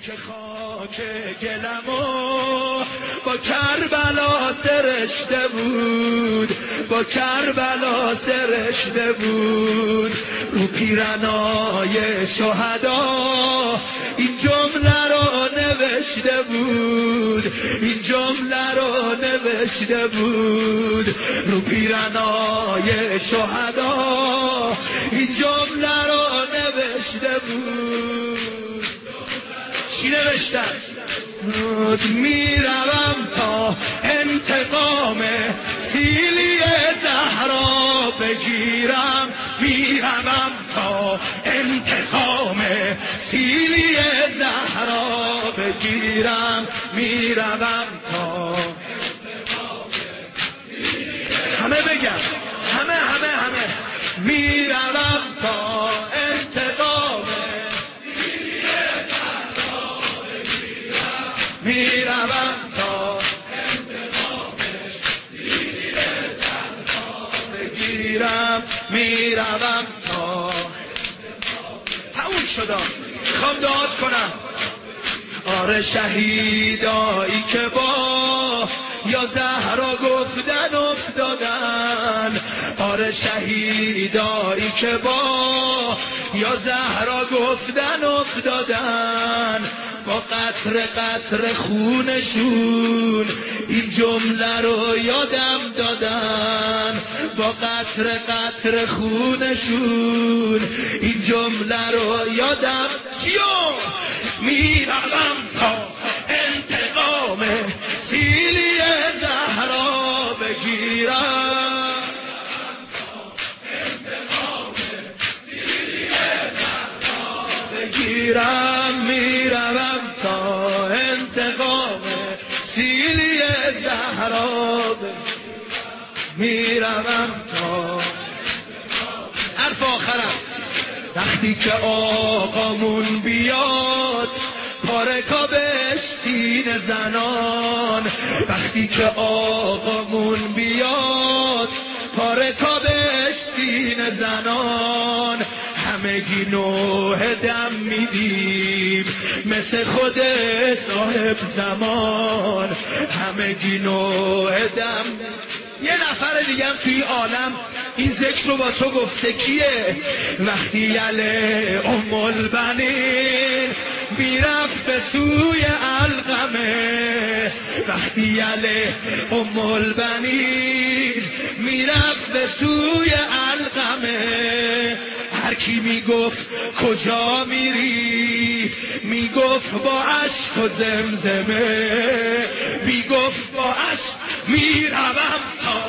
که خاک گلمو با کربلا سرشته بود، با کربلا سرشته بود. رو پیرنای شهدا این جمله رو نوشته بود، این جمله رو نوشته بود. رو پیرنای شهدا این جمله رو نوشته بود. چی نوشتن؟ میروم تا انتقام سیلی زهرا بگیرم، میروم تا انتقام سیلی زهرا بگیرم، میروم تا همه بگم، همه میروم تا انتقام سیلی زهرا بگیرم، میروم تا انتقام سیلی زهرا بگیرم، میروم تا همون شدم. میخوام دعات کنم. آره شهیدایی که با یا زهرا گفتن افتادن، آره شهیدایی که با یا زهرا گفتن افتادن، با قطر قطر خونشون این جمله رو یادم دادن، با قطر قطر خونشون این جمله رو یادم. کیو؟ میروم تا انتقام سیلی زهرا بگیرم، بگیرم، میروم تا انتقام سیلی زهرا میروم تا حرف آخرم. وقتی که آقامون بیاد پارکابش سینه زنان، وقتی که آقامون بیاد پارکابش سینه زنان، همگی نوح دم میدیم مثل خود صاحب زمان، همگی نوح دم. یه نفر دیگم توی عالم این ذکر رو با تو گفته. کیه؟ وقتی یله ام البنین میرفت به سوی علقمه، وقتی یله ام البنین میرفت به سوی علقمه، هر کی میگفت کجا میری میگفت با اشک و زمزمه، میگفت با اشک میروم تا